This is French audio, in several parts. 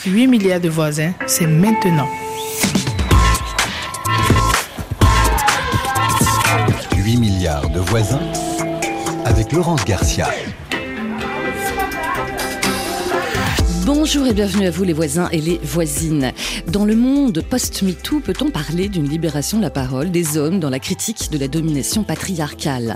8 milliards de voisins, c'est maintenant. 8 milliards de voisins avec Laurence Garcia. Bonjour et bienvenue à vous les voisins et les voisines. Dans le monde post-MeToo, peut-on parler d'une libération de la parole des hommes dans la critique de la domination patriarcale ?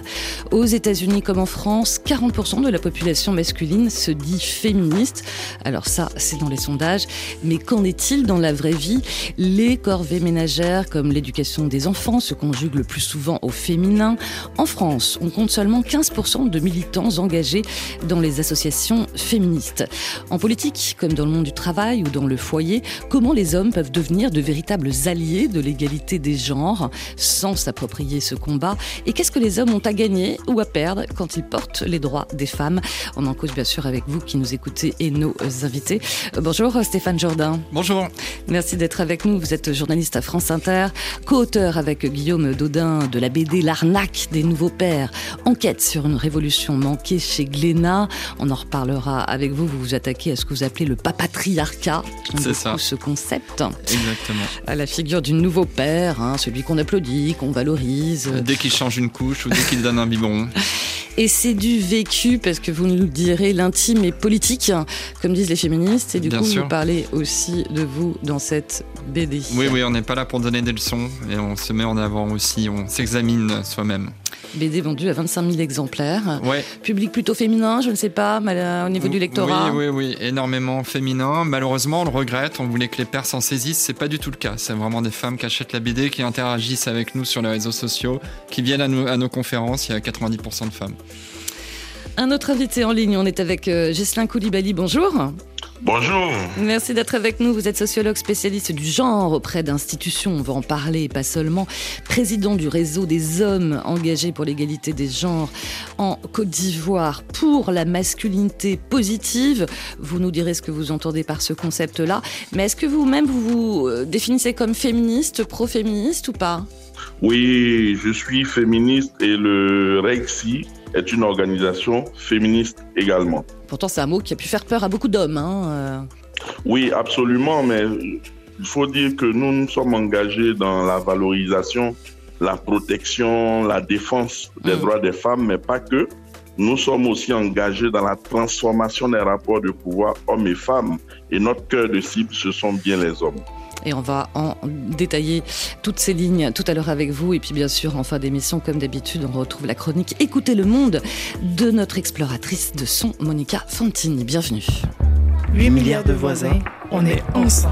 Aux États-Unis comme en France, 40% de la population masculine se dit féministe. Alors ça, c'est dans les sondages. Mais qu'en est-il dans la vraie vie ? Les corvées ménagères comme l'éducation des enfants se conjuguent le plus souvent au féminin. En France, on compte seulement 15% de militants engagés dans les associations féministes. En politique, comme dans le monde du travail ou dans le foyer, comment les hommes peuvent devenir de véritables alliés de l'égalité des genres sans s'approprier ce combat ? Et qu'est-ce que les hommes ont à gagner ou à perdre quand ils portent les droits des femmes ? On en cause bien sûr avec vous qui nous écoutez et nos invités. Bonjour Stéphane Jourdain. Bonjour. Merci d'être avec nous. Vous êtes journaliste à France Inter, co-auteur avec Guillaume Daudin de la BD L'arnaque des nouveaux pères, enquête sur une révolution manquée chez Glénat. On en reparlera avec vous. Vous vous attaquez à ce que vous appelez le papatriarcat. C'est ça. Ce concept. Exactement. À la figure du nouveau père, celui qu'on applaudit, qu'on valorise. Dès qu'il change une couche ou dès qu'il donne un biberon. Et c'est du vécu, parce que vous nous direz, l'intime est politique, comme disent les féministes. Et du coup, vous parlez aussi de vous dans cette BD. Oui, on n'est pas là pour donner des leçons. Et on se met en avant aussi, on s'examine soi-même. BD vendue à 25 000 exemplaires. Ouais. Public plutôt féminin, je ne sais pas, au niveau du lectorat. Oui, énormément féminin. Malheureusement, on le regrette. On voulait que les pères s'en saisissent. C'est pas du tout le cas. C'est vraiment des femmes qui achètent la BD, qui interagissent avec nous sur les réseaux sociaux, qui viennent à nos conférences. Il y a 90% de femmes. Un autre invité en ligne, on est avec Ghislain Coulibaly. Bonjour. Bonjour. Merci d'être avec nous. Vous êtes sociologue spécialiste du genre auprès d'institutions, on va en parler, pas seulement. Président du réseau des hommes engagés pour l'égalité des genres en Côte d'Ivoire pour la masculinité positive. Vous nous direz ce que vous entendez par ce concept-là. Mais est-ce que vous-même, vous vous définissez comme féministe, pro-féministe ou pas ? Oui, je suis féministe et le REGSI est une organisation féministe également. Pourtant, c'est un mot qui a pu faire peur à beaucoup d'hommes. Oui, absolument, mais il faut dire que nous sommes engagés dans la valorisation, la protection, la défense des droits des femmes, mais pas que. Nous sommes aussi engagés dans la transformation des rapports de pouvoir hommes et femmes. Et notre cœur de cible, ce sont bien les hommes. Et on va en détailler toutes ces lignes tout à l'heure avec vous. Et puis bien sûr, en fin d'émission, comme d'habitude, on retrouve la chronique Écoutez le monde de notre exploratrice de son, Monica Fantini. Bienvenue. 8 milliards de voisins, on est ensemble.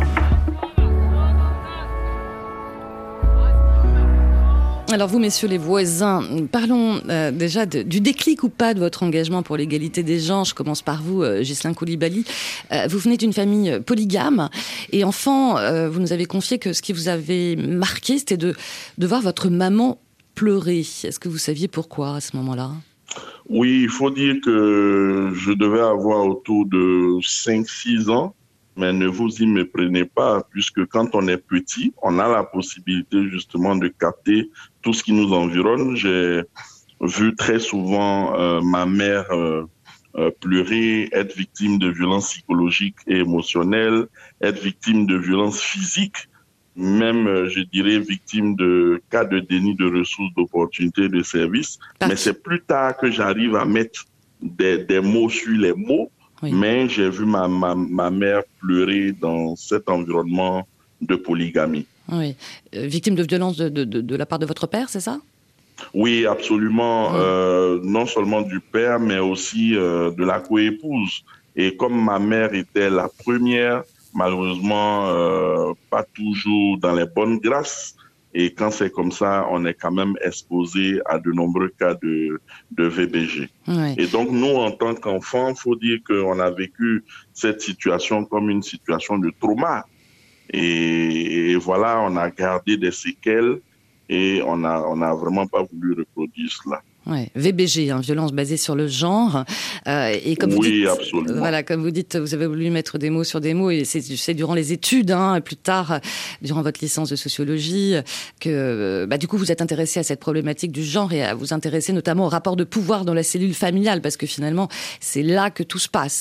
Alors vous, messieurs les voisins, parlons déjà du déclic ou pas de votre engagement pour l'égalité des genres. Je commence par vous, Ghislain Coulibaly. Vous venez d'une famille polygame et enfant, vous nous avez confié que ce qui vous avait marqué, c'était de voir votre maman pleurer. Est-ce que vous saviez pourquoi à ce moment-là ? Oui, il faut dire que je devais avoir autour de 5-6 ans. Mais ne vous y méprenez pas, puisque quand on est petit, on a la possibilité justement de capter tout ce qui nous environne. J'ai vu très souvent ma mère pleurer, être victime de violences psychologiques et émotionnelles, être victime de violences physiques, même, je dirais, victime de cas de déni de ressources, d'opportunités, de services. Mais c'est plus tard que j'arrive à mettre des mots sur les mots. Oui. Mais j'ai vu ma mère pleurer dans cet environnement de polygamie. Oui. Victime de violence de la part de votre père, c'est ça ? Oui, absolument. Non seulement du père, mais aussi de la coépouse. Et comme ma mère était la première, malheureusement, pas toujours dans les bonnes grâces. Et quand c'est comme ça, on est quand même exposé à de nombreux cas de VBG. Ouais. Et donc, nous, en tant qu'enfants, il faut dire qu'on a vécu cette situation comme une situation de trauma. Et voilà, on a gardé des séquelles et on n'a vraiment pas voulu reproduire cela. Ouais, VBG, violence basée sur le genre. Et comme vous dites, absolument. Voilà, comme vous dites, vous avez voulu mettre des mots sur des mots, et c'est durant les études, et plus tard, durant votre licence de sociologie, que du coup vous êtes intéressé à cette problématique du genre et à vous intéresser notamment au rapport de pouvoir dans la cellule familiale, parce que finalement, c'est là que tout se passe.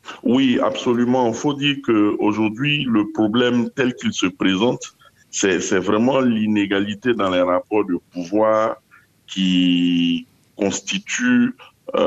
Oui, absolument. Il faut dire qu'aujourd'hui, le problème tel qu'il se présente, c'est vraiment l'inégalité dans les rapports de pouvoir qui constitue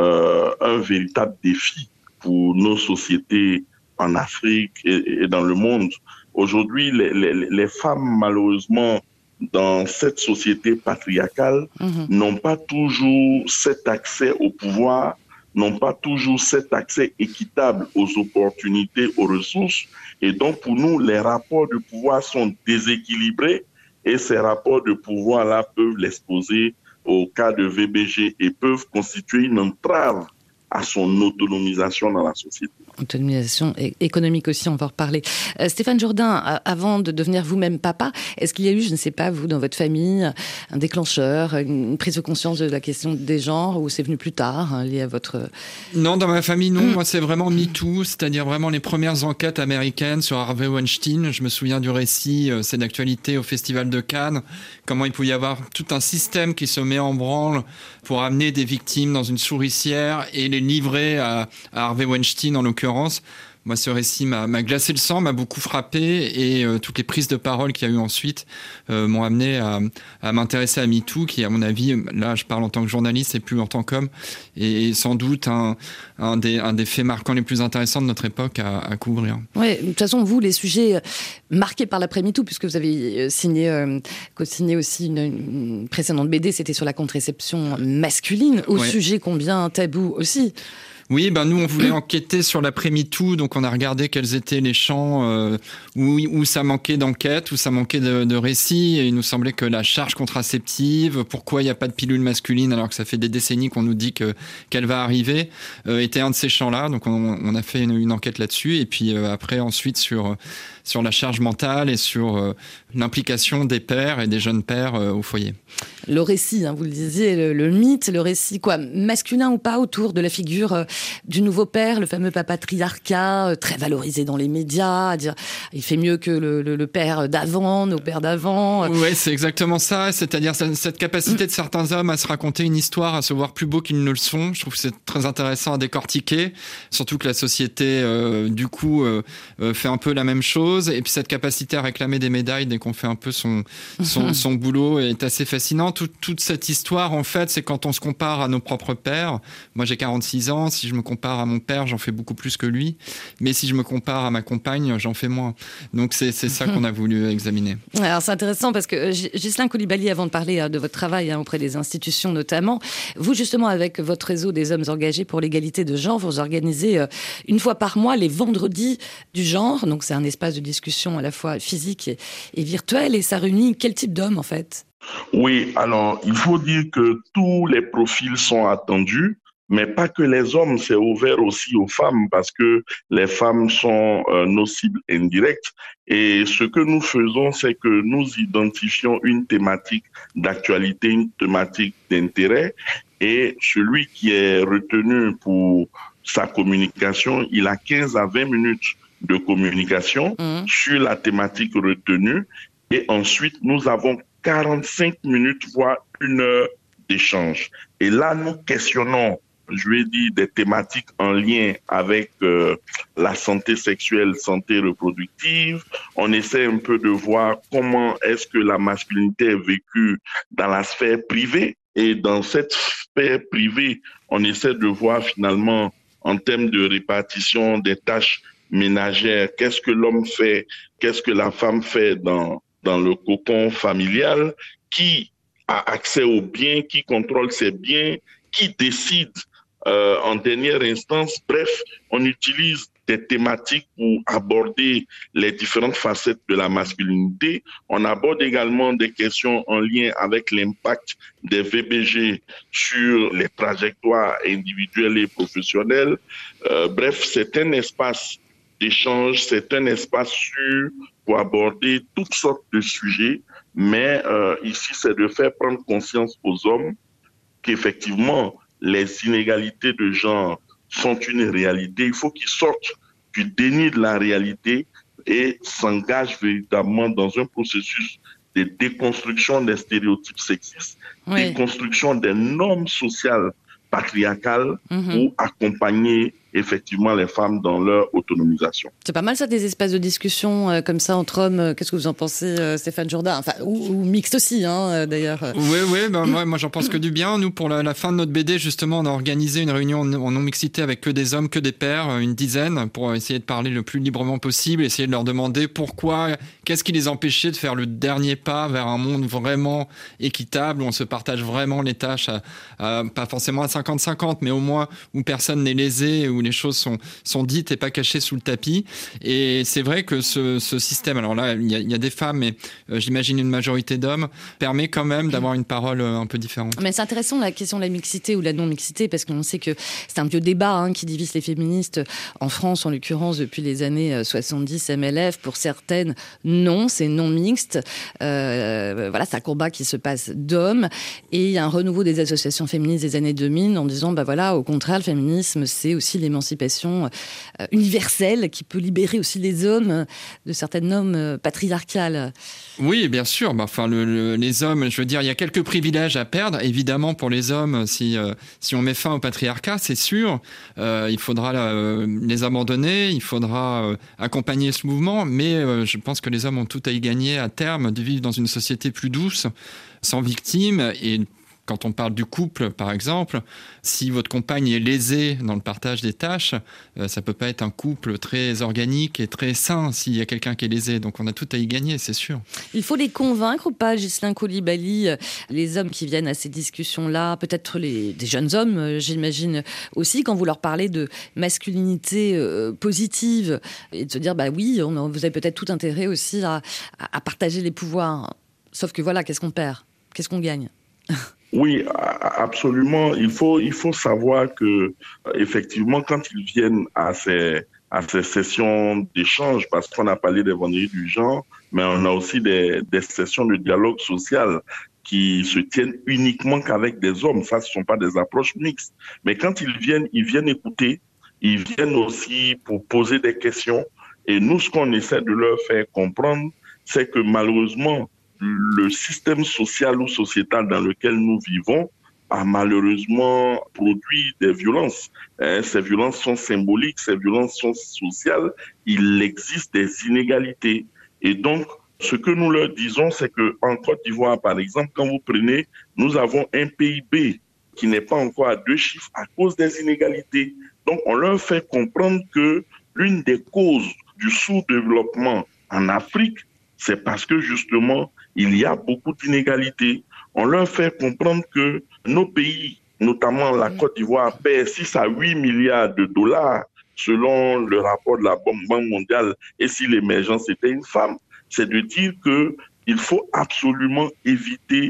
un véritable défi pour nos sociétés en Afrique et dans le monde. Aujourd'hui, les femmes, malheureusement, dans cette société patriarcale, n'ont pas toujours cet accès au pouvoir, n'ont pas toujours cet accès équitable aux opportunités, aux ressources. Et donc, pour nous, les rapports de pouvoir sont déséquilibrés et ces rapports de pouvoir-là peuvent l'exposer au cas de VBG et peuvent constituer une entrave à son autonomisation dans la société. Autonomisation économique aussi, on va en reparler. Stéphane Jourdain, avant de devenir vous-même papa, est-ce qu'il y a eu, je ne sais pas, vous, dans votre famille, un déclencheur, une prise de conscience de la question des genres, ou c'est venu plus tard, lié à votre... Non, dans ma famille, non. Moi, c'est vraiment MeToo, c'est-à-dire vraiment les premières enquêtes américaines sur Harvey Weinstein. Je me souviens du récit, c'est d'actualité au Festival de Cannes, comment il pouvait y avoir tout un système qui se met en branle pour amener des victimes dans une souricière et les livrer à Harvey Weinstein, en l'occurrence. Moi, ce récit m'a glacé le sang, m'a beaucoup frappé, et toutes les prises de parole qu'il y a eu ensuite m'ont amené à m'intéresser à MeToo, qui, à mon avis, là, je parle en tant que journaliste et plus en tant qu'homme, et sans doute un des faits marquants les plus intéressants de notre époque à couvrir. Oui, de toute façon, vous, les sujets marqués par l'après-MeToo, puisque vous avez co-signé aussi une précédente BD, c'était sur la contraception masculine, au sujet combien tabou aussi. Oui, nous, on voulait enquêter sur l'après-MeToo, donc on a regardé quels étaient les champs où ça manquait d'enquête, où ça manquait de récits, et il nous semblait que la charge contraceptive, pourquoi il n'y a pas de pilule masculine alors que ça fait des décennies qu'on nous dit qu'elle va arriver, était un de ces champs-là, donc on a fait une enquête là-dessus, et puis après, ensuite, sur la charge mentale et sur l'implication des pères et des jeunes pères au foyer. Le récit, vous le disiez, le mythe, le récit, masculin ou pas, autour de la figure du nouveau père, le fameux patriarcat, très valorisé dans les médias, à dire il fait mieux que le père d'avant, nos pères d'avant. Oui, c'est exactement ça, c'est-à-dire cette capacité de certains hommes à se raconter une histoire, à se voir plus beaux qu'ils ne le sont. Je trouve que c'est très intéressant à décortiquer, surtout que la société, fait un peu la même chose, et puis cette capacité à réclamer des médailles dès qu'on fait un peu son boulot est assez fascinant. Toute cette histoire, en fait, c'est quand on se compare à nos propres pères. Moi, j'ai 46 ans. Si je me compare à mon père, j'en fais beaucoup plus que lui. Mais si je me compare à ma compagne, j'en fais moins. Donc, c'est ça qu'on a voulu examiner. Alors, c'est intéressant parce que Ghislain Coulibaly, avant de parler de votre travail auprès des institutions notamment, vous, justement, avec votre réseau des hommes engagés pour l'égalité de genre, vous organisez une fois par mois les vendredis du genre. Donc, c'est un espace de discussion à la fois physique et virtuel. Et ça réunit quel type d'hommes, en fait ? Oui, alors, il faut dire que tous les profils sont attendus, mais pas que les hommes, c'est ouvert aussi aux femmes parce que les femmes sont nos cibles indirectes. Et ce que nous faisons, c'est que nous identifions une thématique d'actualité, une thématique d'intérêt, et celui qui est retenu pour sa communication, il a 15 à 20 minutes de communication sur la thématique retenue, et ensuite nous avons 45 minutes, voire 1 heure d'échange. Et là, nous questionnons, je vais dire, des thématiques en lien avec la santé sexuelle, santé reproductive. On essaie un peu de voir comment est-ce que la masculinité est vécue dans la sphère privée. Et dans cette sphère privée, on essaie de voir finalement, en termes de répartition des tâches ménagères, qu'est-ce que l'homme fait, qu'est-ce que la femme fait dans le cocon familial, qui a accès aux biens, qui contrôle ses biens, qui décide en dernière instance. Bref, on utilise des thématiques pour aborder les différentes facettes de la masculinité. On aborde également des questions en lien avec l'impact des VBG sur les trajectoires individuelles et professionnelles. Bref, c'est un espace d'échange, c'est un espace sûr pour aborder toutes sortes de sujets, mais ici, c'est de faire prendre conscience aux hommes qu'effectivement, les inégalités de genre sont une réalité. Il faut qu'ils sortent du déni de la réalité et s'engagent véritablement dans un processus de déconstruction des stéréotypes sexistes, déconstruction des normes sociales patriarcales pour accompagner effectivement les femmes dans leur autonomisation. C'est pas mal ça, des espaces de discussion comme ça entre hommes. Qu'est-ce que vous en pensez, Stéphane Jourda? Enfin, ou mixte aussi, d'ailleurs. Oui, moi j'en pense que du bien. Nous, pour la fin de notre BD, justement, on a organisé une réunion en non-mixité avec que des hommes, que des pères, une dizaine, pour essayer de parler le plus librement possible, essayer de leur demander pourquoi, qu'est-ce qui les empêchait de faire le dernier pas vers un monde vraiment équitable, où on se partage vraiment les tâches, pas forcément à 50-50, mais au moins où personne n'est lésé, où les choses sont dites et pas cachées sous le tapis. Et c'est vrai que ce système, alors là, il y a des femmes, mais j'imagine une majorité d'hommes, permet quand même d'avoir une parole un peu différente. Mais c'est intéressant la question de la mixité ou de la non-mixité, parce qu'on sait que c'est un vieux débat qui divise les féministes en France, en l'occurrence, depuis les années 70 MLF. Pour certaines, non, c'est non mixte. Voilà, c'est un combat qui se passe d'hommes. Et il y a un renouveau des associations féministes des années 2000 en disant, au contraire, le féminisme, c'est aussi l'émancipation universelle qui peut libérer aussi les hommes de certaines normes patriarcales. Oui, bien sûr. Les hommes, je veux dire, il y a quelques privilèges à perdre. Évidemment, pour les hommes, si on met fin au patriarcat, c'est sûr, il faudra les abandonner, il faudra accompagner ce mouvement. Mais je pense que les hommes ont tout à y gagner à terme de vivre dans une société plus douce, sans victimes. Et quand on parle du couple, par exemple, si votre compagne est lésée dans le partage des tâches, ça peut pas être un couple très organique et très sain s'il y a quelqu'un qui est lésé. Donc on a tout à y gagner, c'est sûr. Il faut les convaincre ou pas, Ghislain Coulibaly, les hommes qui viennent à ces discussions-là, peut-être des jeunes hommes, j'imagine aussi, quand vous leur parlez de masculinité positive, et de se dire, oui, vous avez peut-être tout intérêt aussi à partager les pouvoirs. Sauf que voilà, qu'est-ce qu'on perd? Qu'est-ce qu'on gagne? Oui, absolument. Il faut savoir que, effectivement, quand ils viennent à ces sessions d'échange, parce qu'on a parlé des vendredis du genre, mais on a aussi des sessions de dialogue social qui se tiennent uniquement qu'avec des hommes. Ça, ce ne sont pas des approches mixtes. Mais quand ils viennent écouter, ils viennent aussi pour poser des questions. Et nous, ce qu'on essaie de leur faire comprendre, c'est que malheureusement, le système social ou sociétal dans lequel nous vivons a malheureusement produit des violences. Ces violences sont symboliques, ces violences sont sociales. Il existe des inégalités. Et donc, ce que nous leur disons, c'est qu'en Côte d'Ivoire, par exemple, quand vous prenez, nous avons un PIB qui n'est pas encore à 2 chiffres à cause des inégalités. Donc, on leur fait comprendre que l'une des causes du sous-développement en Afrique, c'est parce que justement, il y a beaucoup d'inégalités. On leur fait comprendre que nos pays, notamment la Côte d'Ivoire, paient 6 à 8 milliards de dollars selon le rapport de la Banque mondiale. Et si l'émergence était une femme, c'est de dire qu'il faut absolument éviter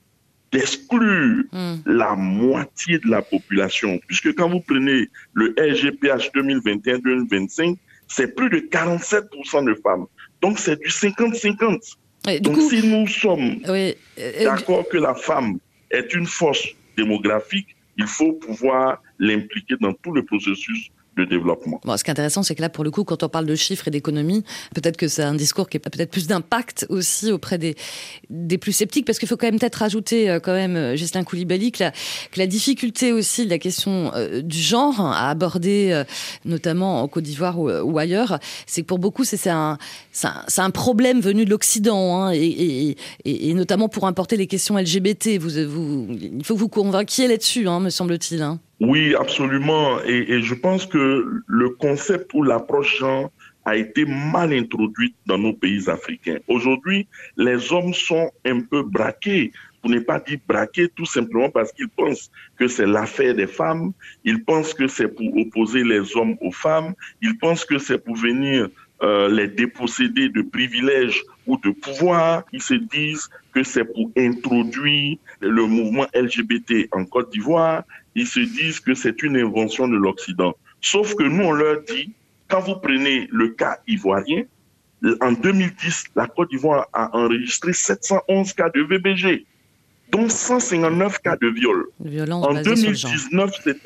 d'exclure la moitié de la population. Puisque quand vous prenez le RGPH 2021-2025, c'est plus de 47% de femmes. Donc, c'est du 50-50. Donc, si nous sommes d'accord que la femme est une force démographique, il faut pouvoir l'impliquer dans tout le processus de développement. Bon, ce qui est intéressant, c'est que là, pour le coup, quand on parle de chiffres et d'économie, peut-être que c'est un discours qui a peut-être plus d'impact aussi auprès des plus sceptiques, parce qu'il faut quand même peut-être rajouter, Ghislain Coulibaly, que la difficulté aussi de la question du genre à aborder, notamment en Côte d'Ivoire ou ailleurs, c'est que pour beaucoup, c'est un problème venu de l'Occident, et notamment pour importer les questions LGBT. Il faut que vous convainquiez là-dessus, me semble-t-il. Oui, absolument. Et je pense que le concept ou l'approche genre a été mal introduite dans nos pays africains. Aujourd'hui, les hommes sont un peu braqués, pour ne pas dire braqués, tout simplement parce qu'ils pensent que c'est l'affaire des femmes, ils pensent que c'est pour opposer les hommes aux femmes, ils pensent que c'est pour venir les déposséder de privilèges ou de pouvoir. Ils se disent que c'est pour introduire le mouvement LGBT en Côte d'Ivoire. Ils se disent que c'est une invention de l'Occident. Sauf que nous, on leur dit, quand vous prenez le cas ivoirien, en 2010, la Côte d'Ivoire a enregistré 711 cas de VBG, dont 159 cas de viol. En 2019,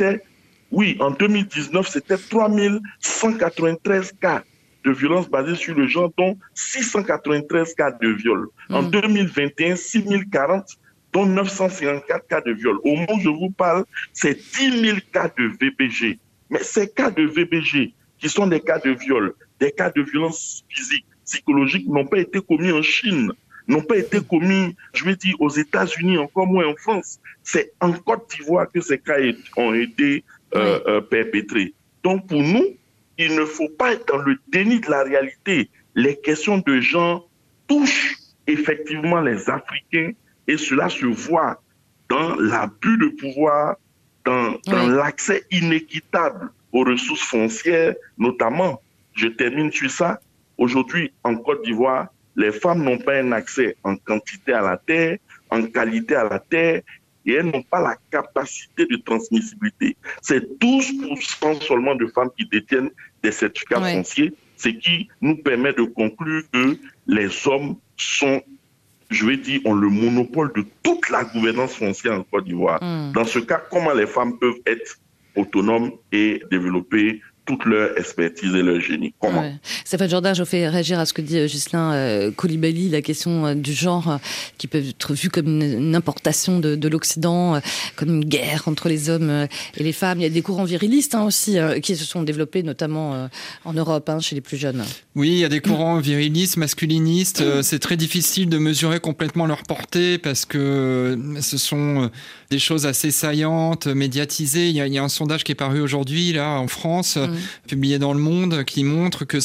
c'était 3193 cas de violence basée sur le genre, dont 693 cas de viol. En 2021, 6040, dont 954 cas de viol. Au moment où je vous parle, c'est 10 000 cas de VBG. Mais ces cas de VBG, qui sont des cas de viol, des cas de violence physique, psychologique, n'ont pas été commis en Chine, n'ont pas été commis, je vais dire, aux États-Unis, encore moins en France. C'est en Côte d'Ivoire que ces cas ont été perpétrés. Donc pour nous, il ne faut pas être dans le déni de la réalité. Les questions de genre touchent effectivement les Africains et cela se voit dans l'abus de pouvoir, dans l'accès inéquitable aux ressources foncières, notamment. Je termine sur ça. Aujourd'hui, en Côte d'Ivoire, les femmes n'ont pas un accès en quantité à la terre, en qualité à la terre, et elles n'ont pas la capacité de transmissibilité. C'est 12% seulement de femmes qui détiennent des certificats fonciers, ce qui nous permet de conclure que les hommes sont, je vais dire, ont le monopole de toute la gouvernance foncière en Côte d'Ivoire. Dans ce cas, comment les femmes peuvent être autonomes et développer toute leur expertise et leur génie. Comment Stéphane Jourdain, je vous fais réagir à ce que dit Ghislain Coulibaly, la question du genre qui peut être vue comme une importation de l'Occident, comme une guerre entre les hommes et les femmes. Il y a des courants virilistes aussi qui se sont développés, notamment en Europe, chez les plus jeunes. Oui, il y a des courants virilistes, masculinistes. C'est très difficile de mesurer complètement leur portée parce que ce sont des choses assez saillantes, médiatisées. Il y a un sondage qui est paru aujourd'hui là en France, publié dans Le Monde, qui montre que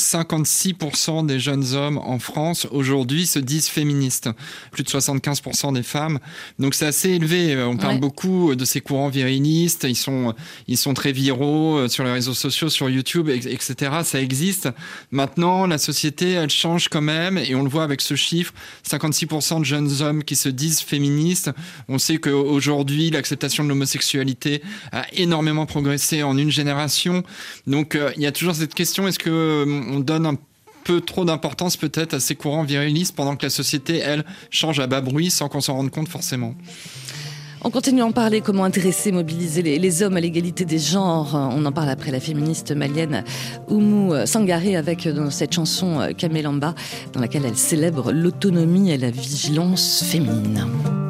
56% des jeunes hommes en France aujourd'hui se disent féministes. Plus de 75% des femmes. Donc c'est assez élevé. On parle beaucoup de ces courants virilistes. Ils sont très viraux sur les réseaux sociaux, sur YouTube, etc. Ça existe. Maintenant, la société, elle change quand même, et on le voit avec ce chiffre, 56% de jeunes hommes qui se disent féministes. On sait qu'aujourd'hui, l'acceptation de l'homosexualité a énormément progressé en une génération. Donc, il y a toujours cette question, est-ce qu'on donne un peu trop d'importance peut-être à ces courants virilistes pendant que la société, elle, change à bas bruit sans qu'on s'en rende compte forcément ? On continue à en parler, comment intéresser, mobiliser les hommes à l'égalité des genres. On en parle après la féministe malienne Oumou Sangaré avec dans cette chanson Kamelamba, dans laquelle elle célèbre l'autonomie et la vigilance féminine.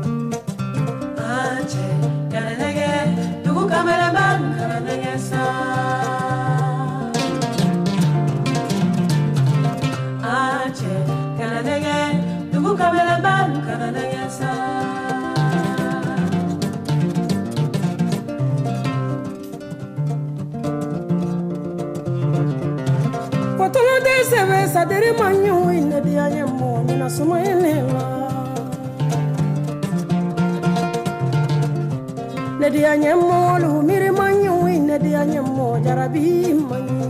Sadere manyo ine dia yemo na suma elela ne dia yemo lu miri manyo ine dia yemo jarabi manyo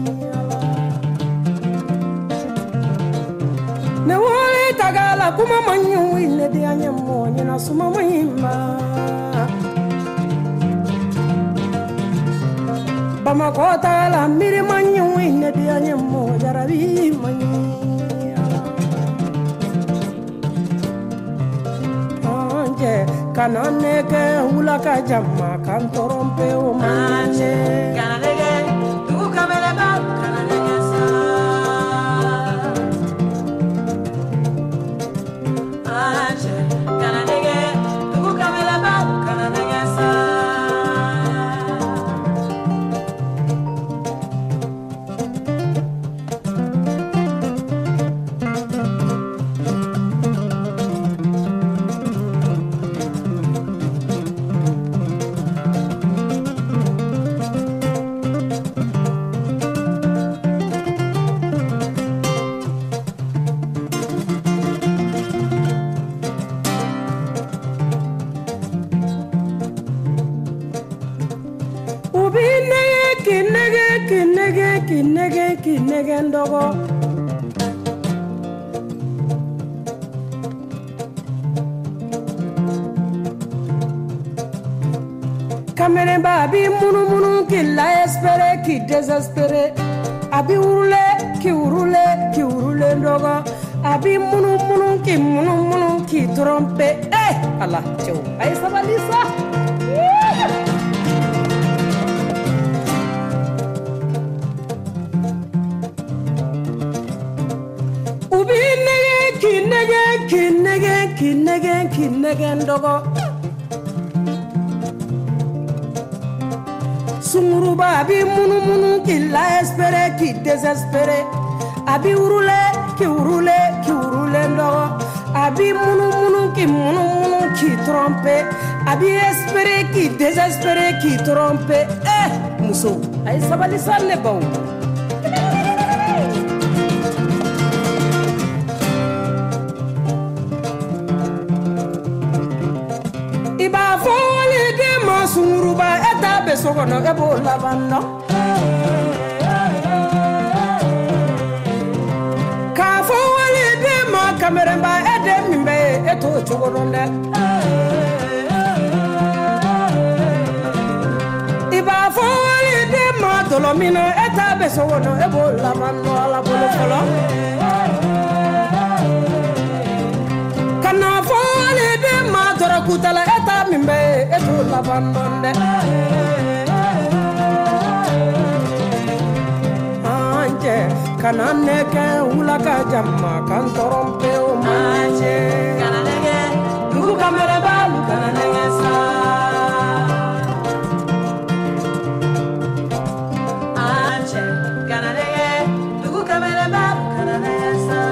ne wole tagala kuma manyo ine dia yemo na suma mahima Bamako tagala miri manyo ine dia yemo jarabi manyo anje kanane ke hulaka jamma kan torompe o manje kanane tu kamera ba kanane sa anje kanane tu kamera ba kanane sa kinege ndogo kamere babi munu ki la espere ki désespéré abi urule ndogo abi munu ki trompe Allah ciao ay sabalisa kinege ndogo Sunguruba abi munu munu qui l'a espéré, qui désespéré. Abi urule no. Abi munu munu qui trompe. Abi espéré, qui désespéré, qui trompe. Muso, ay sabali sanne baw. Iba foli de masuruba eta besogono ebo lavano. Ka foli de ma kameramba ede mimbe eto chogoronde. Iba foli de ma dolomino eta besogono ebo lavano ala bolo folo. Kana foli de ma dora kutala eta mimbe eto lavandonde. Anje kana neke ulaka jamma kan torompe o manje. Kana neke lugu kamere balu kana neke sa. Anje kana neke lugu kamere balu kana neke sa.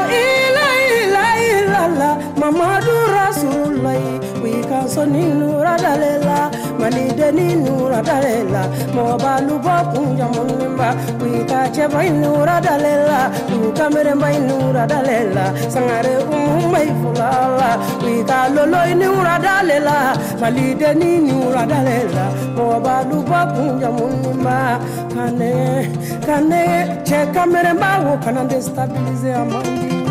Mamadu Rasulullah, we can soni nura dalela, malide ni nura dalela, mobalu bakunja munimba, we can cheba nura dalela, lu kamere mai nura dalela, sangare mai fulala, we can lolo nura dalela, malide ni nura dalela, mobalu bakunja munimba, kane, che kamere mau kana destabiliser amandi.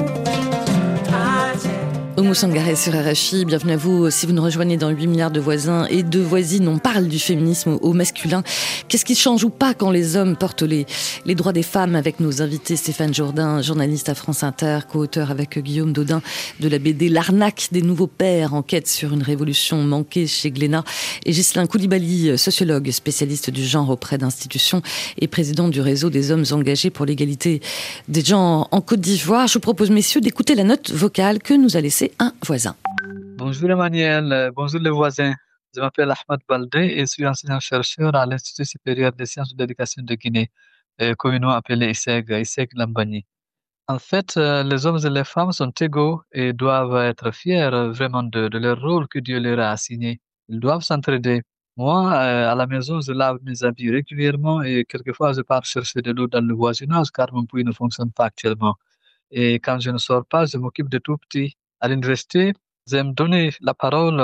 Oumou Sangaré sur RFI, bienvenue à vous. Si vous nous rejoignez dans 8 milliards de voisins et de voisines, on parle du féminisme au masculin. Qu'est-ce qui change ou pas quand les hommes portent les droits des femmes, avec nos invités Stéphane Jourdain, journaliste à France Inter, co-auteur avec Guillaume Daudin de la BD L'arnaque des nouveaux pères, enquête sur une révolution manquée chez Glénat, et Ghislain Koulibaly, sociologue, spécialiste du genre auprès d'institutions et président du réseau des hommes engagés pour l'égalité des genres en Côte d'Ivoire. Je vous propose, messieurs, d'écouter la note vocale que nous a laissée un voisin. Bonjour Emmanuel, bonjour les voisins. Je m'appelle Ahmed Baldé et je suis enseignant-chercheur à l'Institut supérieur des sciences de l'éducation de Guinée, communément appelé ISEG Lambani. En fait, les hommes et les femmes sont égaux et doivent être fiers vraiment de leur rôle que Dieu leur a assigné. Ils doivent s'entraider. Moi, à la maison, je lave mes habits régulièrement et quelquefois je pars chercher de l'eau dans le voisinage car mon puits ne fonctionne pas actuellement. Et quand je ne sors pas, je m'occupe de tout petit. À l'université, j'aime donner la parole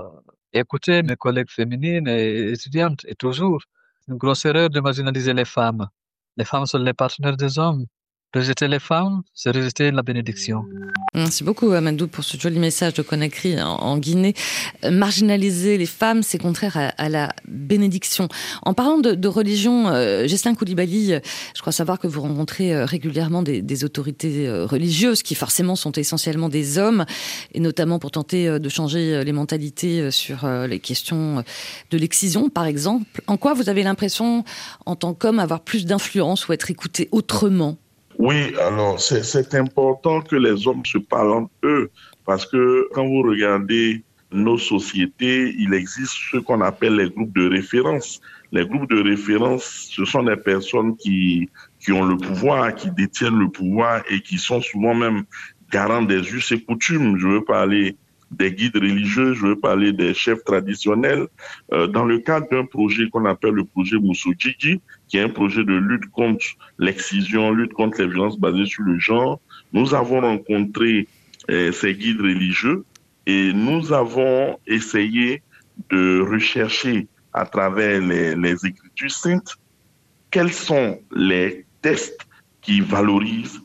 et écouter mes collègues féminines et étudiantes. Et toujours, une grosse erreur de marginaliser les femmes. Les femmes sont les partenaires des hommes. Rejeter les femmes, c'est rejeter la bénédiction. Merci beaucoup Amadou pour ce joli message de Conakry en Guinée. Marginaliser les femmes, c'est contraire à la bénédiction. En parlant de religion, Ghislain Koulibaly, je crois savoir que vous rencontrez régulièrement des autorités religieuses qui forcément sont essentiellement des hommes, et notamment pour tenter de changer les mentalités sur les questions de l'excision par exemple. En quoi vous avez l'impression, en tant qu'homme, avoir plus d'influence ou être écouté autrement ? Oui, alors c'est important que les hommes se parlent entre eux, parce que quand vous regardez nos sociétés, il existe ce qu'on appelle les groupes de référence. Les groupes de référence, ce sont des personnes qui ont le pouvoir, qui détiennent le pouvoir et qui sont souvent même garants des us et coutumes. Je veux parler des guides religieux, je veux parler des chefs traditionnels. Dans le cadre d'un projet qu'on appelle le projet Mousso-Djidji, qui est un projet de lutte contre l'excision, lutte contre les violences basées sur le genre, nous avons rencontré ces guides religieux et nous avons essayé de rechercher à travers les Écritures saintes quels sont les textes qui valorisent,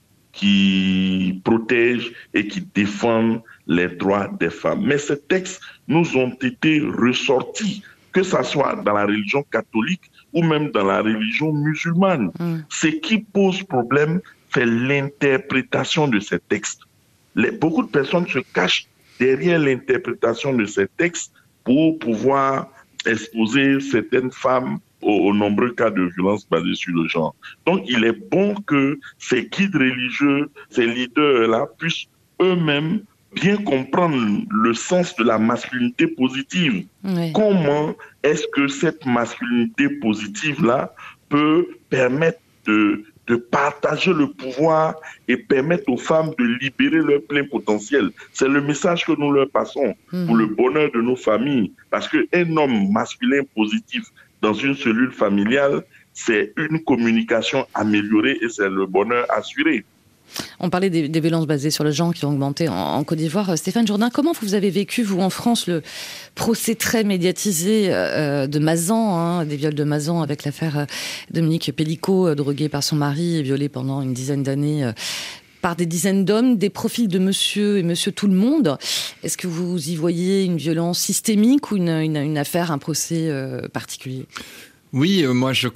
qui protègent et qui défendent les droits des femmes. Mais ces textes nous ont été ressortis, que ce soit dans la religion catholique ou même dans la religion musulmane. Ce qui pose problème, c'est l'interprétation de ces textes. Beaucoup de personnes se cachent derrière l'interprétation de ces textes pour pouvoir exposer certaines femmes aux nombreux cas de violence basés sur le genre. Donc, il est bon que ces guides religieux, ces leaders-là, puissent eux-mêmes bien comprendre le sens de la masculinité positive. Oui. Comment est-ce que cette masculinité positive-là peut permettre de partager le pouvoir et permettre aux femmes de libérer leur plein potentiel. C'est le message que nous leur passons pour le bonheur de nos familles. Parce qu'un homme masculin positif dans une cellule familiale, c'est une communication améliorée et c'est le bonheur assuré. On parlait des violences basées sur le genre qui ont augmenté en Côte d'Ivoire. Stéphane Jourdain, comment vous avez vécu, vous, en France, le procès très médiatisé de Mazan, des viols de Mazan avec l'affaire Dominique Pellicot, drogué par son mari et violé pendant une dizaine d'années par des dizaines d'hommes, des profils de monsieur et monsieur tout le monde. Est-ce que vous y voyez une violence systémique ou une affaire, un procès particulier ? Oui, moi je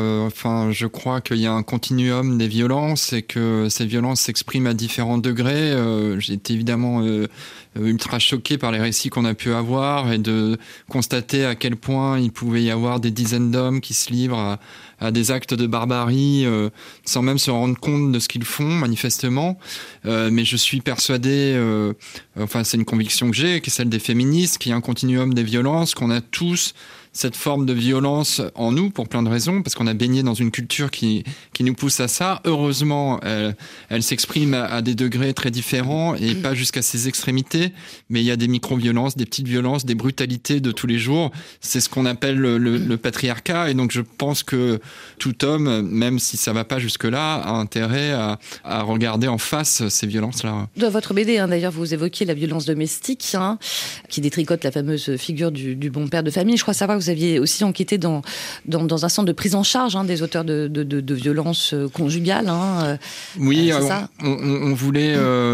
crois qu'il y a un continuum des violences et que ces violences s'expriment à différents degrés. J'ai été évidemment ultra choqué par les récits qu'on a pu avoir et de constater à quel point il pouvait y avoir des dizaines d'hommes qui se livrent à des actes de barbarie sans même se rendre compte de ce qu'ils font manifestement. Mais je suis persuadé, c'est une conviction que j'ai, qui est celle des féministes, qu'il y a un continuum des violences, qu'on a tous cette forme de violence en nous pour plein de raisons, parce qu'on a baigné dans une culture qui nous pousse à ça. Heureusement, elle s'exprime à des degrés très différents et pas jusqu'à ces extrémités, mais il y a des micro-violences, des petites violences, des brutalités de tous les jours. C'est ce qu'on appelle le patriarcat, et donc je pense que tout homme, même si ça va pas jusque-là, a intérêt à regarder en face ces violences-là. Dans votre BD, d'ailleurs, vous évoquiez la violence domestique, qui détricote la fameuse figure du bon père de famille. Je crois savoir que vous aviez aussi enquêté dans un centre de prise en charge des auteurs de violences conjugales. Oui, on voulait,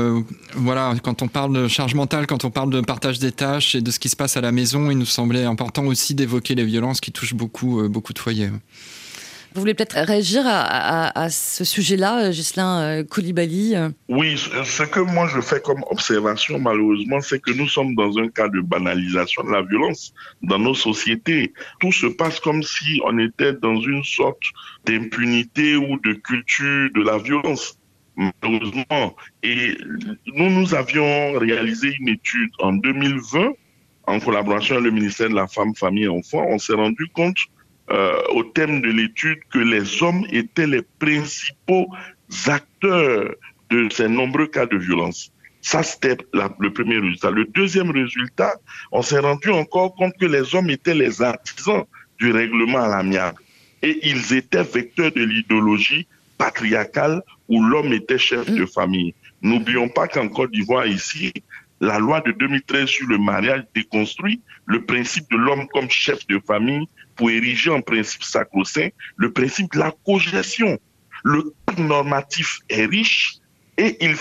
quand on parle de charge mentale, quand on parle de partage des tâches et de ce qui se passe à la maison, il nous semblait important aussi d'évoquer les violences qui touchent beaucoup de foyers. Vous voulez peut-être réagir à ce sujet-là, Ghislain Coulibaly ? Oui, ce que moi je fais comme observation, malheureusement, c'est que nous sommes dans un cas de banalisation de la violence dans nos sociétés. Tout se passe comme si on était dans une sorte d'impunité ou de culture de la violence, malheureusement. Et nous avions réalisé une étude en 2020, en collaboration avec le ministère de la Femme, Famille et Enfants. On s'est rendu compte au thème de l'étude que les hommes étaient les principaux acteurs de ces nombreux cas de violence. Ça, c'était le premier résultat. Le deuxième résultat, on s'est rendu encore compte que les hommes étaient les artisans du règlement à l'amiable. Et ils étaient vecteurs de l'idéologie patriarcale où l'homme était chef de famille. N'oublions pas qu'en Côte d'Ivoire, ici, la loi de 2013 sur le mariage déconstruit le principe de l'homme comme chef de famille pour ériger en principe sacro-saint le principe de la cogestion. Le cadre normatif est riche et il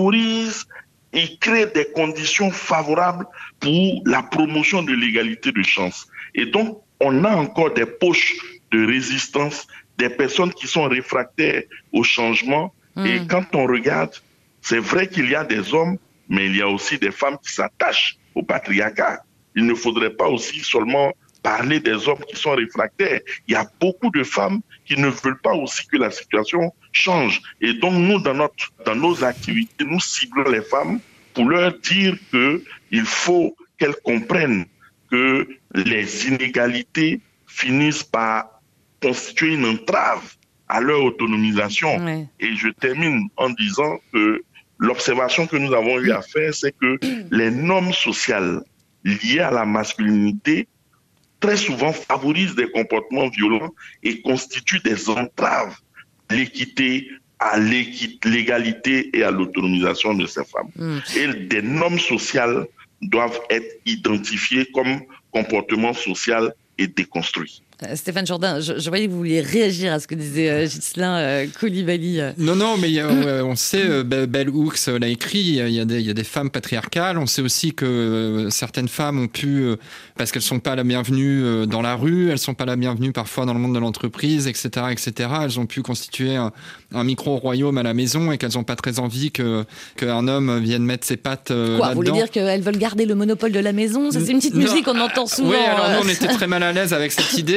crée des conditions favorables pour la promotion de l'égalité de chance. Et donc, on a encore des poches de résistance, des personnes qui sont réfractaires au changement. Et quand on regarde, c'est vrai qu'il y a des hommes, mais il y a aussi des femmes qui s'attachent au patriarcat. Il ne faudrait pas aussi seulement parler des hommes qui sont réfractaires. Il y a beaucoup de femmes qui ne veulent pas aussi que la situation change. Et donc, nous, dans nos activités, nous ciblons les femmes pour leur dire qu'il faut qu'elles comprennent que les inégalités finissent par constituer une entrave à leur autonomisation. Ouais. Et je termine en disant que l'observation que nous avons eu à faire, c'est que les normes sociales liées à la masculinité très souvent favorisent des comportements violents et constituent des entraves à l'équité, à l'égalité et à l'autonomisation de ces femmes. Et des normes sociales doivent être identifiées comme comportements sociaux et déconstruits. Stéphane Jourdain, je voyais que vous vouliez réagir à ce que disait Ghislain Coulibaly. Non, mais on sait, Bell Hooks l'a écrit, il y a des femmes patriarcales. On sait aussi que certaines femmes ont pu, parce qu'elles sont pas la bienvenue dans la rue, elles sont pas la bienvenue parfois dans le monde de l'entreprise, etc., elles ont pu constituer un micro-royaume à la maison et qu'elles n'ont pas très envie qu'un homme vienne mettre ses pattes là-dedans. Vous voulez dire qu'elles veulent garder le monopole de la maison ? Ça, c'est une petite musique qu'on entend souvent. Oui, alors nous, on était très mal à l'aise avec cette idée.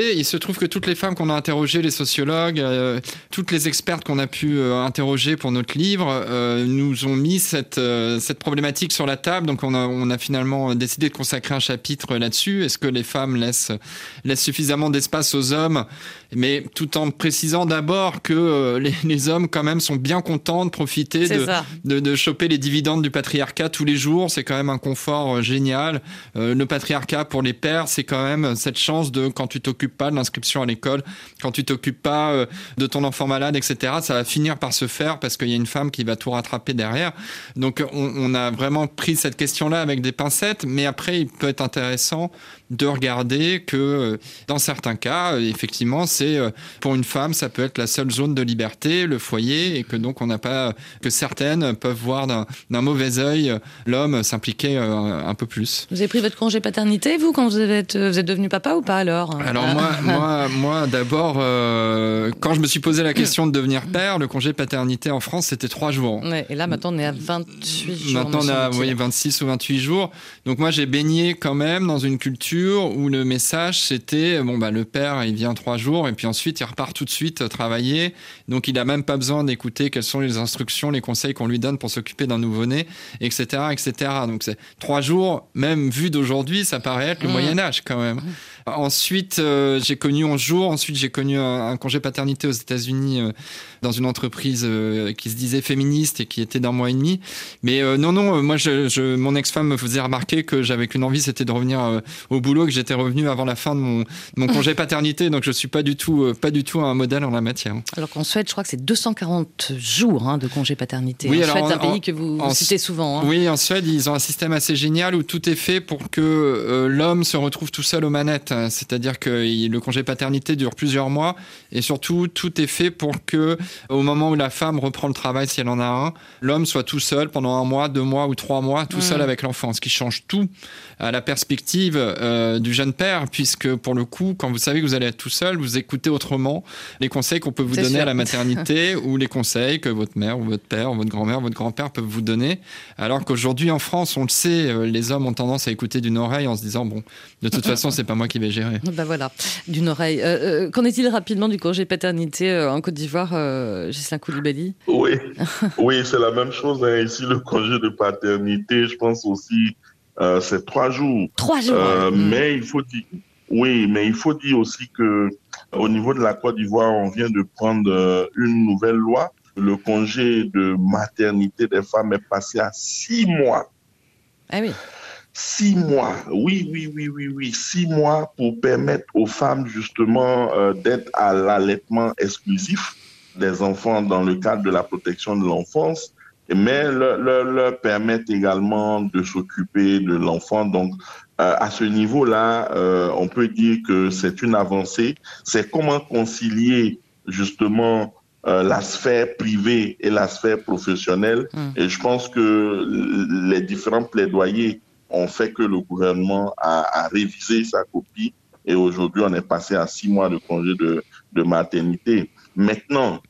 paternité. Il se trouve que toutes les femmes qu'on a interrogées, les sociologues, toutes les expertes qu'on a pu interroger pour notre livre, nous ont mis cette problématique sur la table. Donc on a finalement décidé de consacrer un chapitre là-dessus. Est-ce que les femmes laissent suffisamment d'espace aux hommes, mais tout en précisant d'abord que les hommes quand même sont bien contents de profiter de choper les dividendes du patriarcat tous les jours. C'est quand même un confort génial. Le patriarcat pour les pères, c'est quand même cette chance de, quand tu t'occupes pas de l'inscription à l'école, quand tu t'occupes pas de ton enfant malade, etc., ça va finir par se faire parce qu'il y a une femme qui va tout rattraper derrière. Donc on a vraiment pris cette question-là avec des pincettes, mais après il peut être intéressant de regarder que dans certains cas, effectivement, c'est pour une femme, ça peut être la seule zone de liberté, le foyer, et que donc on n'a pas, que certaines peuvent voir d'un mauvais œil l'homme s'impliquer un peu plus. Vous avez pris votre congé paternité, vous, quand vous êtes devenu papa ou pas alors moi d'abord, quand je me suis posé la question de devenir père, le congé paternité en France, c'était 3 jours. Ouais, et là, maintenant, on est à 28 jours. Maintenant, on a 26 ou 28 jours. Donc moi, j'ai baigné quand même dans une culture où le message, c'était, le père, il vient 3 jours et puis ensuite, il repart tout de suite travailler. Donc, il n'a même pas besoin d'écouter quelles sont les instructions, les conseils qu'on lui donne pour s'occuper d'un nouveau-né, etc., etc. Donc, c'est 3 jours, même vu d'aujourd'hui, ça paraît être le Moyen-Âge quand même. Ensuite, j'ai connu 11 jours. Ensuite, j'ai connu un congé paternité aux États-Unis dans une entreprise qui se disait féministe et qui était d'1 mois et demi. Mais non, moi, mon ex-femme me faisait remarquer que j'avais qu'une envie, c'était de revenir au boulot, que j'étais revenu avant la fin de mon congé paternité. Donc, je suis pas du tout un modèle en la matière. Alors qu'en Suède, je crois que c'est 240 jours de congé paternité. Oui, en Suède, c'est un pays que vous citez souvent. Oui, en Suède, ils ont un système assez génial où tout est fait pour que l'homme se retrouve tout seul aux manettes. C'est-à-dire que le congé paternité dure plusieurs mois et surtout, tout est fait pour que, au moment où la femme reprend le travail, si elle en a un, l'homme soit tout seul pendant 1 mois, 2 mois ou 3 mois, tout seul avec l'enfant. Ce qui change tout à la perspective du jeune père, puisque pour le coup, quand vous savez que vous allez être tout seul, vous écoutez autrement les conseils qu'on peut vous donner à la maternité ou les conseils que votre mère ou votre père ou votre grand-mère, votre grand-père peuvent vous donner. Alors qu'aujourd'hui, en France, on le sait, les hommes ont tendance à écouter d'une oreille en se disant, de toute façon, c'est pas moi qui vais gérer. Voilà, d'une oreille. Qu'en est-il rapidement du congé paternité en Côte d'Ivoire, Ghislain Coulibaly ? Oui, c'est la même chose. Ici, le congé de paternité, je pense aussi, c'est 3 jours. 3 jours. Mais il faut dire aussi que au niveau de la Côte d'Ivoire, on vient de prendre une nouvelle loi. Le congé de maternité des femmes est passé à 6 mois. Ah oui. 6 mois, oui, 6 mois pour permettre aux femmes justement d'être à l'allaitement exclusif des enfants dans le cadre de la protection de l'enfance, mais leur permettre également de s'occuper de l'enfant. Donc, à ce niveau-là, on peut dire que c'est une avancée. C'est comment concilier justement la sphère privée et la sphère professionnelle. Et je pense que les différents plaidoyers ont fait que le gouvernement a révisé sa copie et aujourd'hui, on est passé à 6 mois de congé de maternité. Maintenant,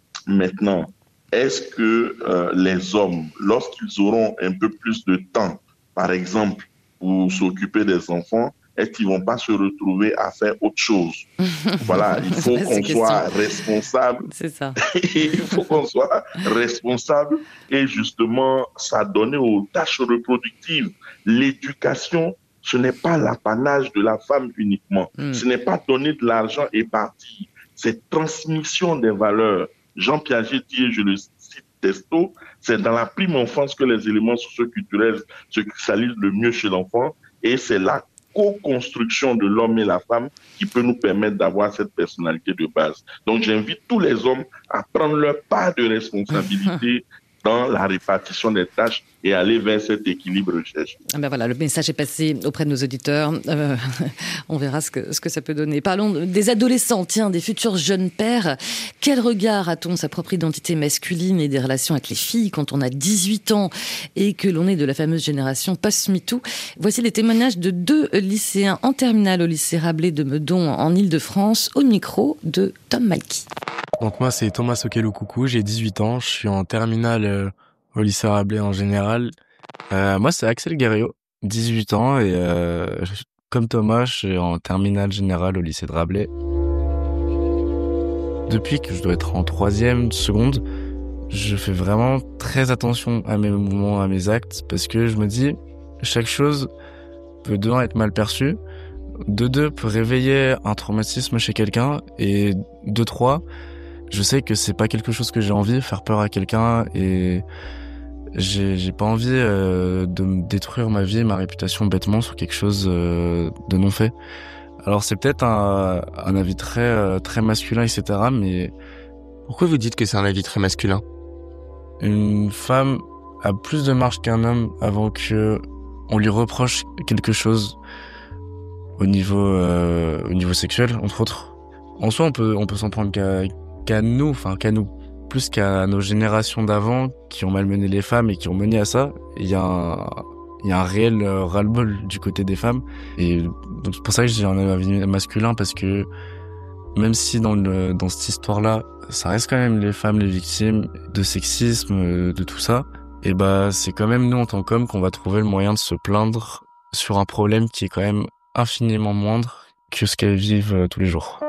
est-ce que les hommes, lorsqu'ils auront un peu plus de temps, par exemple, pour s'occuper des enfants, est-ce qu'ils ne vont pas se retrouver à faire autre chose? Voilà, il faut qu'on soit responsable. C'est ça. Il faut qu'on soit responsable et justement s'adonner aux tâches reproductives. L'éducation, ce n'est pas l'apanage de la femme uniquement. Ce n'est pas donner de l'argent et partir. C'est transmission des valeurs. Jean Piaget dit, et je le cite testo, c'est dans la prime enfance que les éléments socio-culturels se cristallisent le mieux chez l'enfant et c'est la co-construction de l'homme et la femme qui peut nous permettre d'avoir cette personnalité de base. Donc j'invite tous les hommes à prendre leur part de responsabilité dans la répartition des tâches et aller vers cet équilibre recherché. Voilà, le message est passé auprès de nos auditeurs. On verra ce que ça peut donner. Parlons des adolescents, des futurs jeunes pères. Quel regard a-t-on sa propre identité masculine et des relations avec les filles quand on a 18 ans et que l'on est de la fameuse génération post-MeToo? Voici les témoignages de 2 lycéens en terminale au lycée Rabelais de Meudon en Ile-de-France au micro de Tom Malky. Donc moi c'est Thomas Okelou-Coucou, j'ai 18 ans, je suis en terminale au lycée Rabelais en général. Moi c'est Axel Guerriot, 18 ans et comme Thomas je suis en terminale générale au lycée de Rabelais. depuis que je dois être en 3e seconde, je fais vraiment très attention à mes mouvements, à mes actes, parce que je me dis, chaque chose peut de un être mal perçue, de deux peut réveiller un traumatisme chez quelqu'un, et de trois, je sais que c'est pas quelque chose que j'ai envie, faire peur à quelqu'un, et j'ai pas envie de me détruire ma vie et ma réputation bêtement sur quelque chose de non fait. Alors c'est peut-être un avis très masculin, etc., mais pourquoi vous dites que c'est un avis très masculin? Une femme a plus de marge qu'un homme avant que on lui reproche quelque chose au niveau sexuel, entre autres. En soi, on peut s'en prendre qu'à nous, plus qu'à nos générations d'avant qui ont malmené les femmes et qui ont mené à ça. Il y a un réel ras-le-bol du côté des femmes, et donc c'est pour ça que j'ai un avis masculin, parce que même si dans cette histoire-là, ça reste quand même les femmes les victimes de sexisme, de tout ça, et c'est quand même nous en tant qu'hommes qu'on va trouver le moyen de se plaindre sur un problème qui est quand même infiniment moindre que ce qu'elles vivent tous les jours.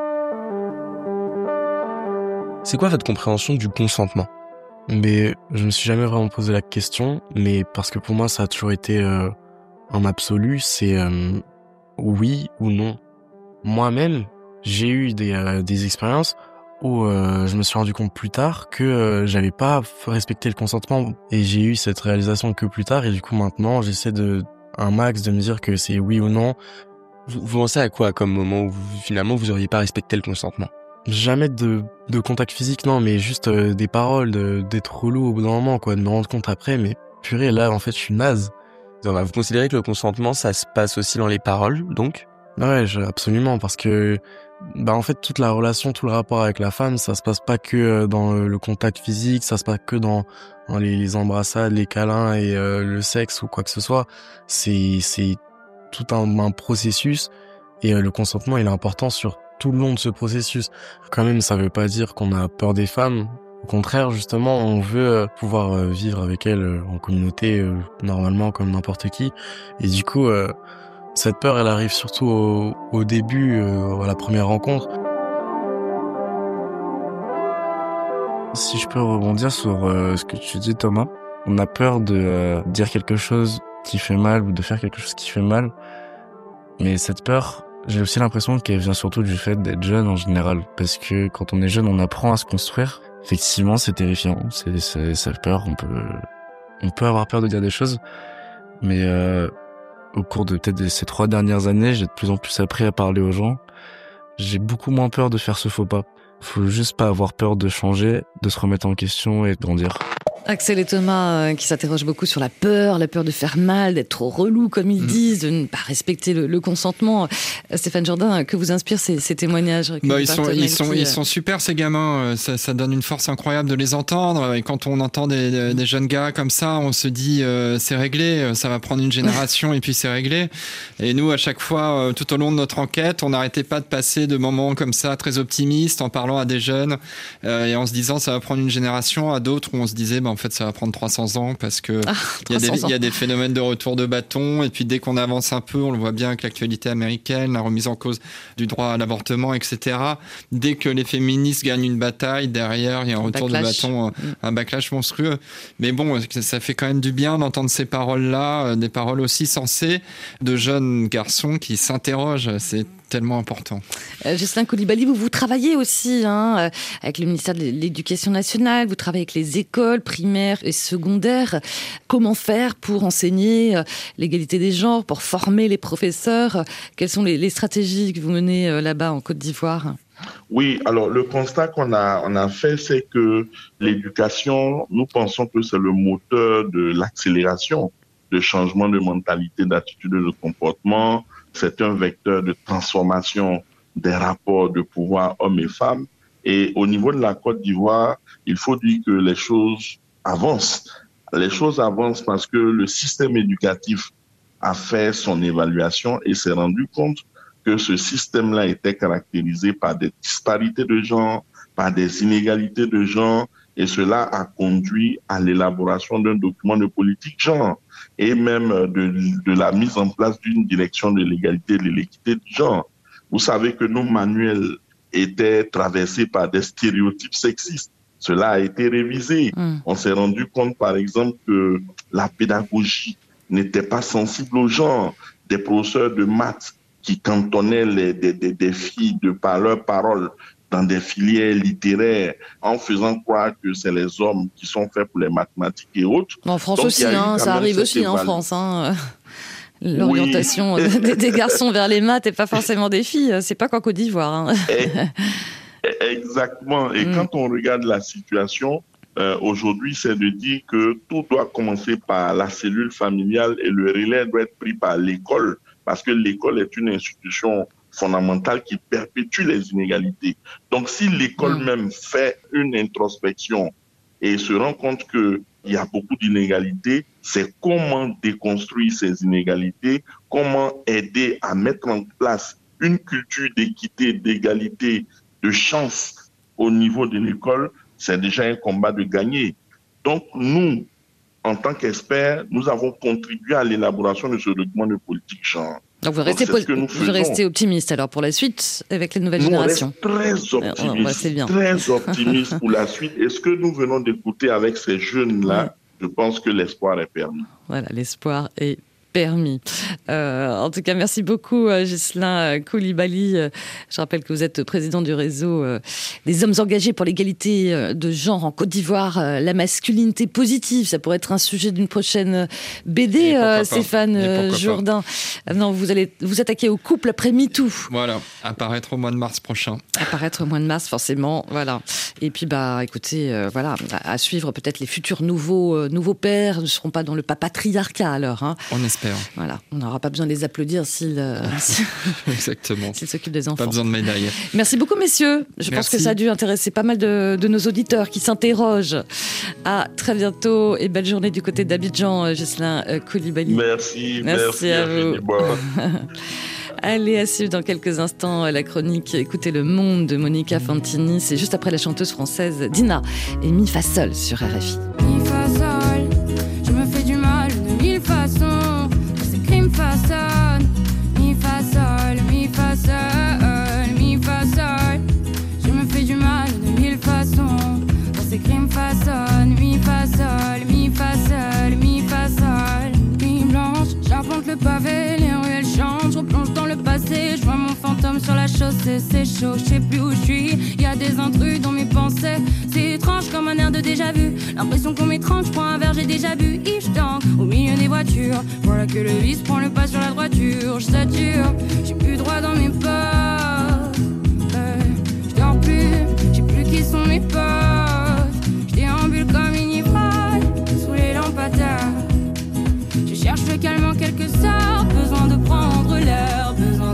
C'est quoi votre compréhension du consentement? Mais je me suis jamais vraiment posé la question, mais parce que pour moi ça a toujours été en absolu, c'est oui ou non. Moi-même, j'ai eu des expériences où je me suis rendu compte plus tard que j'avais pas respecté le consentement, et j'ai eu cette réalisation que plus tard, et du coup maintenant j'essaie un max de me dire que c'est oui ou non. Vous pensez à quoi comme moment où finalement vous auriez pas respecté le consentement? Jamais de contact physique, non, mais juste des paroles, d'être relou au bout d'un moment, quoi, de me rendre compte après, mais purée, là en fait je suis naze. Vous considérez que le consentement ça se passe aussi dans les paroles, donc? Ouais, absolument, parce que en fait toute la relation, tout le rapport avec la femme, ça se passe pas que dans le contact physique, ça se passe que dans les embrassades, les câlins et le sexe ou quoi que ce soit. C'est tout un processus, et le consentement il est important sur tout le long de ce processus. Quand même, ça veut pas dire qu'on a peur des femmes. Au contraire, justement, on veut pouvoir vivre avec elles en communauté normalement comme n'importe qui. Et du coup, cette peur, elle arrive surtout au début, à la première rencontre. Si je peux rebondir sur ce que tu dis, Thomas, on a peur de dire quelque chose qui fait mal ou de faire quelque chose qui fait mal. Mais cette peur, j'ai aussi l'impression qu'elle vient surtout du fait d'être jeune en général. Parce que quand on est jeune, on apprend à se construire. Effectivement, c'est terrifiant, ça fait peur, on peut avoir peur de dire des choses. Mais au cours de peut-être ces 3 dernières années, j'ai de plus en plus appris à parler aux gens. J'ai beaucoup moins peur de faire ce faux pas. Faut juste pas avoir peur de changer, de se remettre en question et de grandir. Axel et Thomas qui s'interrogent beaucoup sur la peur de faire mal, d'être trop relou comme ils disent, de ne pas respecter le consentement. Stéphane Jourdain, que vous inspirent ces témoignages? Ils sont super, ces gamins, ça donne une force incroyable de les entendre, et quand on entend des jeunes gars comme ça, on se dit c'est réglé, ça va prendre une génération et puis c'est réglé. Et nous, à chaque fois, tout au long de notre enquête, on n'arrêtait pas de passer de moments comme ça très optimistes en parlant à des jeunes et en se disant ça va prendre une génération, à d'autres où on se disait en fait ça va prendre 300 ans parce que il y a des phénomènes de retour de bâton, et puis dès qu'on avance un peu, on le voit bien avec l'actualité américaine, la remise en cause du droit à l'avortement, etc. Dès que les féministes gagnent une bataille, derrière il y a un retour de bâton, un backlash monstrueux. Mais bon, ça fait quand même du bien d'entendre ces paroles-là, des paroles aussi sensées de jeunes garçons qui s'interrogent. C'est tellement important. Jocelyn Coulibaly, vous travaillez aussi avec le ministère de l'Éducation nationale, vous travaillez avec les écoles primaires et secondaires. Comment faire pour enseigner l'égalité des genres, pour former les professeurs? Quelles sont les stratégies que vous menez là-bas en Côte d'Ivoire? Oui, alors le constat qu'on a fait, c'est que l'éducation, nous pensons que c'est le moteur de l'accélération de changement de mentalité, d'attitude, de comportement. C'est un vecteur de transformation des rapports de pouvoir hommes et femmes. Et au niveau de la Côte d'Ivoire, il faut dire que les choses avancent. Les choses avancent parce que le système éducatif a fait son évaluation et s'est rendu compte que ce système-là était caractérisé par des disparités de genre, par des inégalités de genre, et cela a conduit à l'élaboration d'un document de politique genre et même de la mise en place d'une direction de l'égalité et de l'équité de genre. Vous savez que nos manuels était traversée par des stéréotypes sexistes. Cela a été révisé. On s'est rendu compte, par exemple, que la pédagogie n'était pas sensible aux genre. Des professeurs de maths qui cantonnaient des filles de par leurs paroles dans des filières littéraires en faisant croire que c'est les hommes qui sont faits pour les mathématiques et autres. En France aussi, ça arrive aussi en France. L'orientation des garçons vers les maths et pas forcément des filles, c'est pas qu'en Côte d'Ivoire. Exactement. Et quand on regarde la situation, aujourd'hui, c'est de dire que tout doit commencer par la cellule familiale et le relais doit être pris par l'école, parce que l'école est une institution fondamentale qui perpétue les inégalités. Donc, si l'école même fait une introspection et se rend compte qu'il y a beaucoup d'inégalités, c'est comment déconstruire ces inégalités, comment aider à mettre en place une culture d'équité, d'égalité, de chance au niveau de l'école, c'est déjà un combat de gagner. Donc, nous, en tant qu'experts, nous avons contribué à l'élaboration de ce document de politique genre. Donc vous restez optimiste alors pour la suite avec les nouvelles générations. On reste très optimiste pour la suite. Et ce que nous venons d'écouter avec ces jeunes-là, je pense que l'espoir est permis. Voilà, l'espoir est permis. En tout cas, merci beaucoup, Ghislain Coulibaly. Je rappelle que vous êtes président du réseau des hommes engagés pour l'égalité de genre en Côte d'Ivoire. La masculinité positive, ça pourrait être un sujet d'une prochaine BD, Stéphane Jourdain. Non, vous allez vous attaquer au couple après MeToo. Voilà, apparaître au mois de mars prochain. Apparaître au mois de mars, forcément, voilà. Et puis, écoutez, voilà, à suivre peut-être les futurs nouveaux pères ne seront pas dans le papatriarcat alors. On espère. Voilà, on n'aura pas besoin de les applaudir Exactement. s'ils s'occupent des enfants. Pas besoin de médailles. Merci beaucoup, messieurs. Je pense que ça a dû intéresser pas mal de nos auditeurs qui s'interrogent. À très bientôt et belle journée du côté d'Abidjan, Ghislain Coulibaly. Merci à vous. Allez, à suivre dans quelques instants la chronique Écoutez le monde de Monica Fantini. C'est juste après la chanteuse française Dina et Mi Fa Sol sur RFI. Mi Fa Sol, je me fais du mal de mille façons. Ces crimes façonnent. Mi Fa Sol, Mi Fa Sol, Mi Fa Sol. Je me fais du mal de mille façons. Ces crimes façonnent. Mi Fa Sol, Mi Fa Sol, Mi Fa Sol. Nuit blanche, j'arpente le pavé, les ruelles changent, je replonge dans le passé, je vois mon fantôme sur la chaussée, c'est chaud, je sais plus où je suis, y a des intrus dans mes pensées, c'est étrange comme un air de déjà vu, l'impression qu'on m'étrange, je prends un verre, j'ai déjà bu, et je tangue au milieu des voitures, voilà que le vice prend le pas sur la droiture, je sature, j'ai plus droit dans mes pas, je dors plus, j'ai plus qui sont mes potes, je déambule comme une ivrogne, sous les lampadaires. Je cherche le calme en quelque sorte, besoin de prendre l'heure,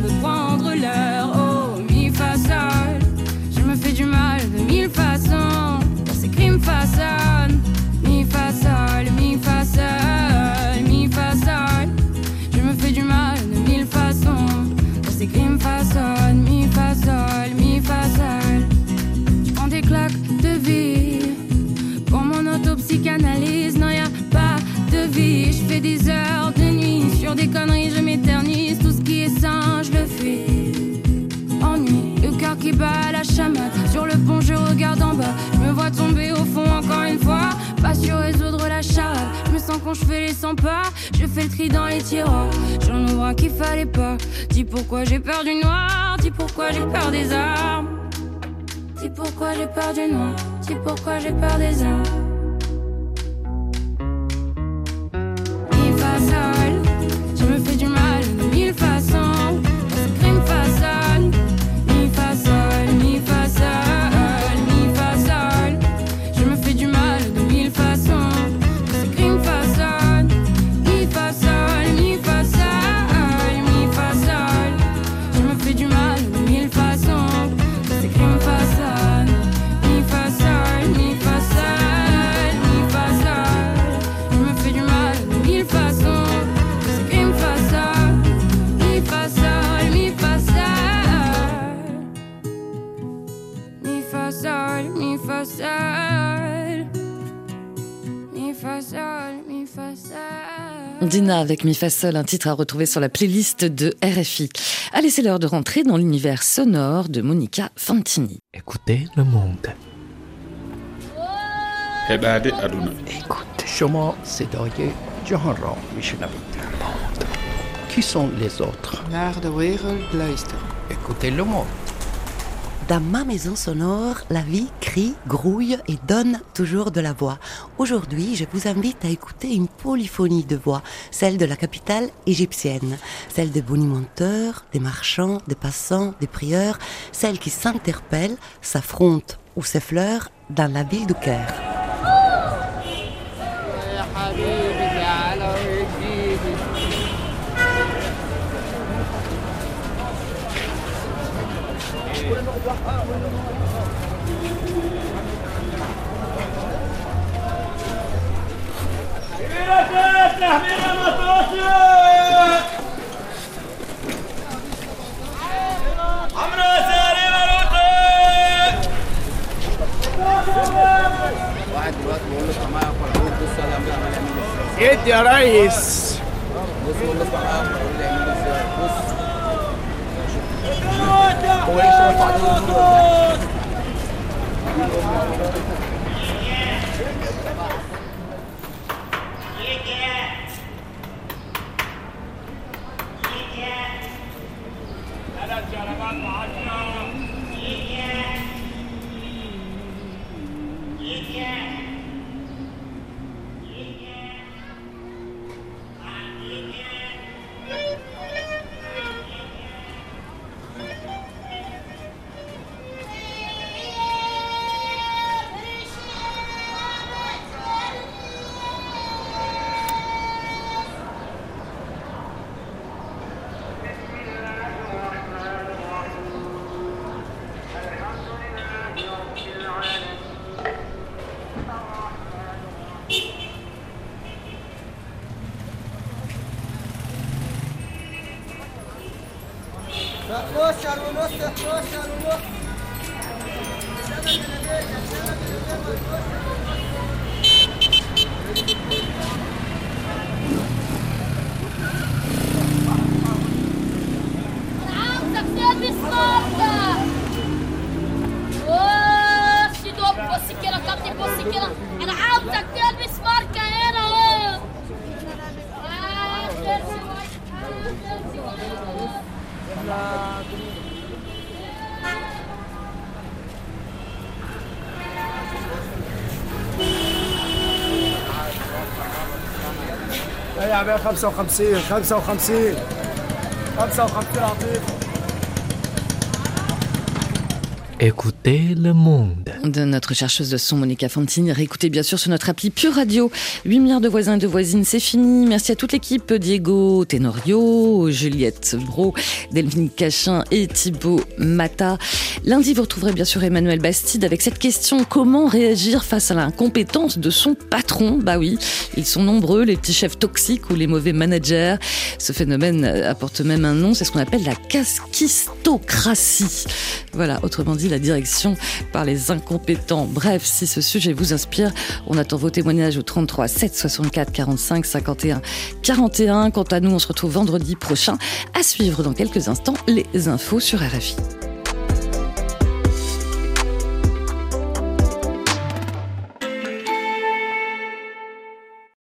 oh mi fa sol, je me fais du mal de mille façons, dans ces crimes façonnent, mi fa sol, mi fa sol, mi fa sol, je me fais du mal de mille façons, dans ces crimes façonnent, mi fa sol, mi fa sol, je prends des claques de vie, pour mon autopsychanalyse, non y'a pas de vie, je fais des heures de nuit, sur des conneries je m'éternise, tout ce qui est sain je le fuis. Ennui, le cœur qui bat à la chamade, sur le pont je regarde en bas, je me vois tomber au fond encore une fois, pas sur résoudre la charade, je me sens quand je fais les 100 pas, je fais le tri dans les tiroirs, j'en ouvre un qu'il fallait pas, dis pourquoi j'ai peur du noir, dis pourquoi j'ai peur des armes, dis pourquoi j'ai peur du noir, dis pourquoi j'ai peur des armes. Je me fais du mal de mille façons, ce crime façonne. Mi fa sol, mi fa sol, mi fa sol. Je me fais du mal de mille façons, ce crime façonne. Mi fa sol, mi fa sol, mi fa sol. Je me fais du mal de mille façons, ce crime façonne. Mi fa sol, mi fa sol, mi fa sol. Je me fais du mal de mille façons. Mi fa sol, mi fa sol, mi fa sol. Dina avec Mi Fa Sol, un titre à retrouver sur la playlist de RFI. Allez, c'est l'heure de rentrer dans l'univers sonore de Monica Fantini. Écoutez le monde. Écoutez. شما صدای جهان را میشنوید. Qui sont les autres? Naar de wereld luisteren. Écoutez le monde. Dans ma maison sonore, la vie crie, grouille et donne toujours de la voix. Aujourd'hui, je vous invite à écouter une polyphonie de voix, celle de la capitale égyptienne, celle des bonimenteurs, des marchands, des passants, des prieurs, celle qui s'interpellent, s'affrontent ou s'effleurent dans la ville du Caire. يد يا ريس. انا عاوزك تلبس ماركه هنا اهو. يا عمي 55 عطيك. Écoutez le monde. De notre chercheuse de son Monica Fantini, réécoutez bien sûr sur notre appli Pure Radio. 8 milliards de voisins et de voisines, c'est fini. Merci à toute l'équipe, Diego Tenorio, Juliette Bro, Delphine Cachin et Thibaut Mata. Lundi, vous retrouverez bien sûr Emmanuel Bastide avec cette question: comment réagir face à l'incompétence de son patron? Bah oui, ils sont nombreux, les petits chefs toxiques ou les mauvais managers. Ce phénomène apporte même un nom, c'est ce qu'on appelle la casquistocratie. Voilà, autrement dit, la direction par les incompétents. Bref, si ce sujet vous inspire, on attend vos témoignages au 33 7 64 45 51 41. Quant à nous, on se retrouve vendredi prochain. À suivre dans quelques instants les infos sur RFI.